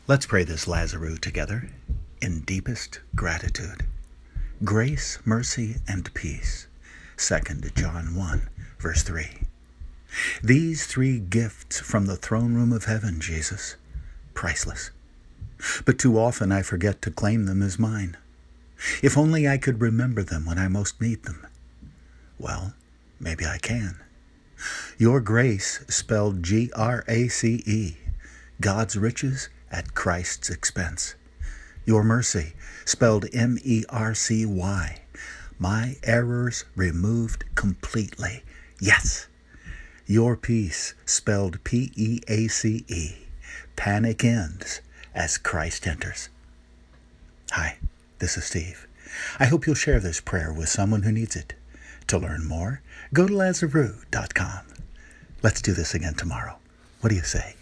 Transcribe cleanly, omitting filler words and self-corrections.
Let's pray this Lazarus together in deepest gratitude. Grace, mercy, and peace. 2 John 1, verse 3. These three gifts from the throne room of heaven, Jesus, priceless. But too often I forget to claim them as mine. If only I could remember them when I most need them. Well, maybe I can. Your grace, spelled Grace, God's riches at Christ's expense. Your mercy, spelled Mercy, my errors removed completely. Yes. Your peace, spelled Peace, panic ends as Christ enters. Hi, this is Steve. I hope you'll share this prayer with someone who needs it. To learn more, go to Lazarus.com. Let's do this again tomorrow. What do you say?